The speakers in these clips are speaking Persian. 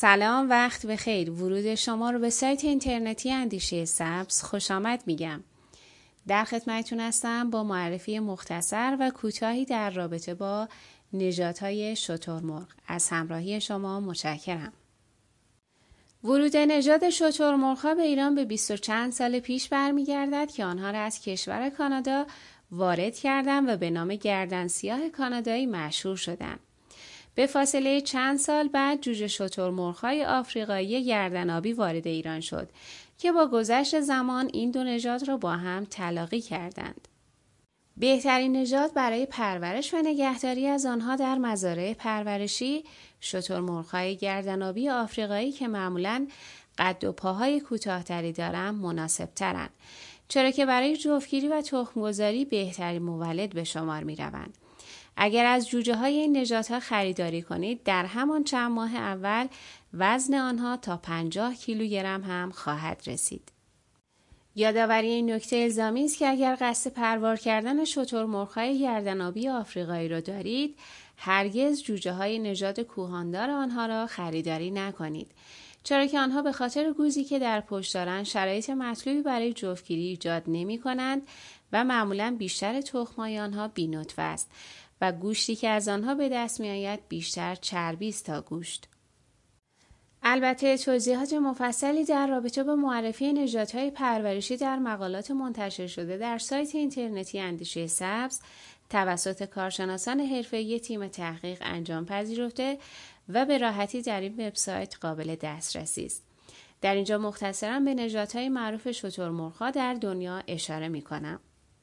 سلام، وقت بخیر. ورود شما رو به سایت اینترنتی اندیشه سبز خوش آمد میگم. در خدمتتون هستم با معرفی مختصر و کوتاهی در رابطه با نژادهای شترمرغ. از همراهی شما متشکرم. ورود نژاد شترمرغ‌ها به ایران به 20 و چند سال پیش برمیگردد که آنها را از کشور کانادا وارد کردند و به نام گردنسیاه کانادایی مشهور شدند. به فاصله چند سال بعد جوجه شترمرغ‌های آفریقایی گردن‌آبی وارد ایران شد که با گذشت زمان این دو نژاد را با هم تلاقی کردند. بهترین نژاد برای پرورش و نگهداری از آنها در مزارع پرورشی شترمرغ‌های گردن‌آبی آفریقایی که معمولاً قد و پاهای کوتاه‌تری دارند مناسب‌ترند، چرا که برای جفتگیری و تخم‌گذاری بهترین مولد به شمار می‌روند. اگر از جوجه های این نژادها خریداری کنید در همان چند ماه اول وزن آنها تا 50 کیلوگرم هم خواهد رسید. یادآوری این نکته الزامی است که اگر قصد پروار کردن شترمرغ‌های گردن‌آبی آفریقایی را دارید، هرگز جوجه های نژاد کوهاندار آنها را خریداری نکنید، چرا که آنها به خاطر گوزی که در پشت دارند شرایط مطلوبی برای جفتگیری ایجاد نمی‌کنند و معمولاً بیشتر تخم‌های آنها بی‌نطفه است و گوشتی که از آنها به دست می آید بیشتر چربی است تا گوشت. البته توضیحات مفصلی در رابطه با معرفی نژادهای پرورشی در مقالات منتشر شده در سایت اینترنتی اندیشه سبز توسط کارشناسان حرفه‌ای تیم تحقیق انجام پذیرفته و به راحتی در این وبسایت قابل دسترسی است. در اینجا مختصراً به نژادهای معروف شترمرغ‌ها در دنیا اشاره می‌کنم.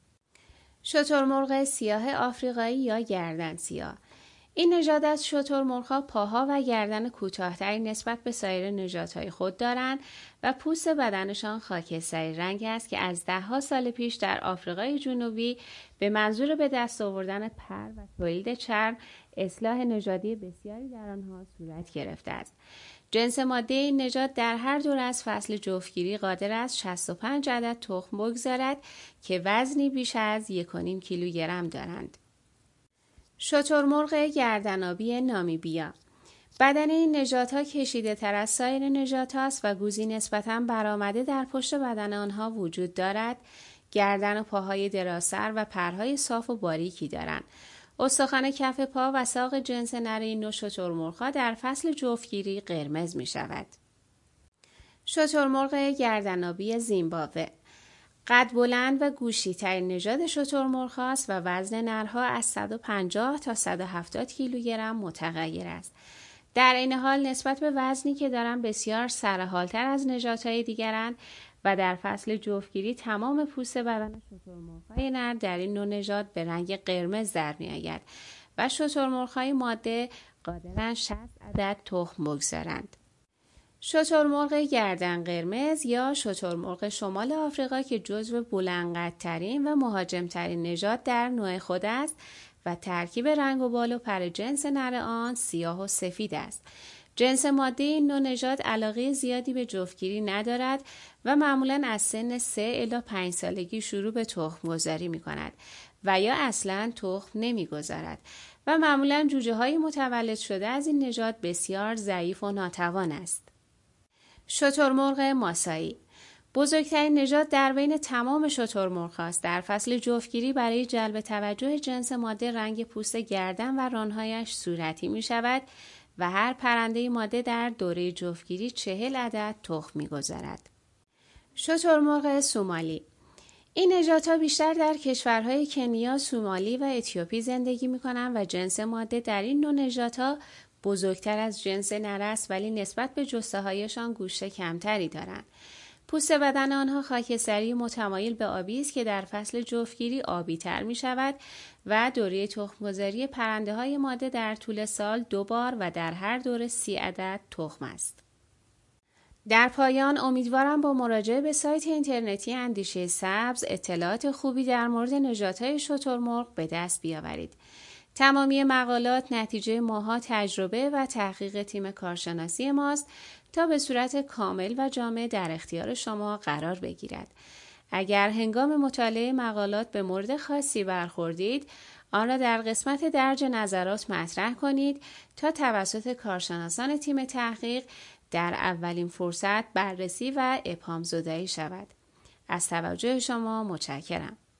شترمرغ سیاه آفریقایی یا گردن سیاه. این نژاد از شترمرغ‌ها پاها و گردن کوتاه‌تری نسبت به سایر نژادهای خود دارند و پوست بدنشان خاکستری رنگ است که از ده‌ها سال پیش در آفریقای جنوبی به منظور به دست آوردن پر و تولید چرم اصلاح نژادی بسیاری در آنها صورت گرفته است. جنس ماده این نژاد در هر دور از فصل جفتگیری قادر است 65 عدد تخم بگذارد که وزنی بیش از 1.5 کیلوگرم دارند. شترمرغ گردن‌آبی نامیبیا. بدن این نژادها کشیده تر از سایر نژادهاست و گوزی نسبتاً برآمده در پشت بدن آنها وجود دارد. گردن و پاهای درازتر و پرهای صاف و باریکی دارند. استخوان کف پا و ساق جنس نر این نوع شترمرغ‌ها در فصل جفتگیری قرمز می شود. شترمرغ گردن‌آبی زیمبابوه. قد بلند و گوشتی ترین نژاد شترمرغ است و وزن نرها از 150 تا 170 کیلوگرم متغیر است. در این حال نسبت به وزنی که دارند بسیار سرحالتر از نژادهای دیگرند و در فصل جفتگیری تمام پوست بدن شترمرغ‌های نر در این نوع نژاد به رنگ قرمز در می‌آید و شترمرغ‌های ماده قادرند 60 عدد تخم بگذارند. شترمرغ گردن قرمز یا شترمرغ شمال آفریقا که جزو بلندقدترین و مهاجمترین نژاد در نوع خود است و ترکیب رنگ و بال و پر جنس نر آن سیاه و سفید است. جنس ماده این نوع نژاد علاقه زیادی به جفتگیری ندارد و معمولاً از سن 3 الی 5 سالگی شروع به تخم گذاری می کند و یا اصلاً تخم نمی گذارد و معمولاً جوجه های متولد شده از این نژاد بسیار ضعیف و ناتوان است. شترمرغ ماسایی. بزرگترین نژاد در بین تمام شترمرغ‌ها است. در فصل جفتگیری برای جلب توجه جنس ماده رنگ پوست گردن و رانهایش صورتی می شود و هر پرنده ماده در دوره جفتگیری 40 عدد تخم می‌گذارد. شترمرغ سومالی. این نژادها بیشتر در کشورهای کنیا، سومالی و اتیوپی زندگی می‌کنند و جنس ماده در این نوع نژادها بزرگتر از جنس نر است ولی نسبت به جثه‌هایشان گوشت کمتری دارند. پوست بدن آنها خاکستری متمایل به آبی است که در فصل جفتگیری آبی تر می شود و دوره تخم‌گذاری پرنده‌های ماده در طول سال 2 بار و در هر دوره 30 عدد تخم است. در پایان امیدوارم با مراجعه به سایت اینترنتی اندیشه سبز اطلاعات خوبی در مورد نژادهای شترمرغ به دست بیاورید. تمامی مقالات نتیجه ماها تجربه و تحقیق تیم کارشناسی ماست تا به صورت کامل و جامع در اختیار شما قرار بگیرد. اگر هنگام مطالعه مقالات به مورد خاصی برخوردید، آن را در قسمت درج نظرات مطرح کنید تا توسط کارشناسان تیم تحقیق در اولین فرصت بررسی و ابهام زدایی شود. از توجه شما متشکرم.